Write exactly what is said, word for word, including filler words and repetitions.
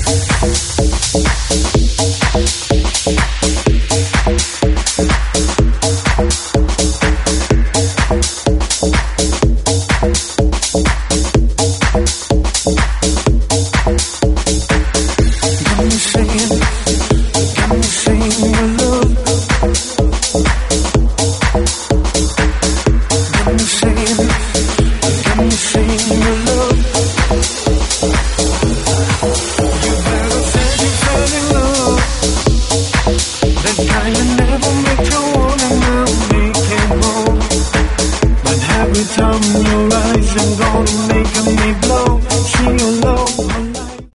Every time your eyes, I'm gonna make me blow. See you low.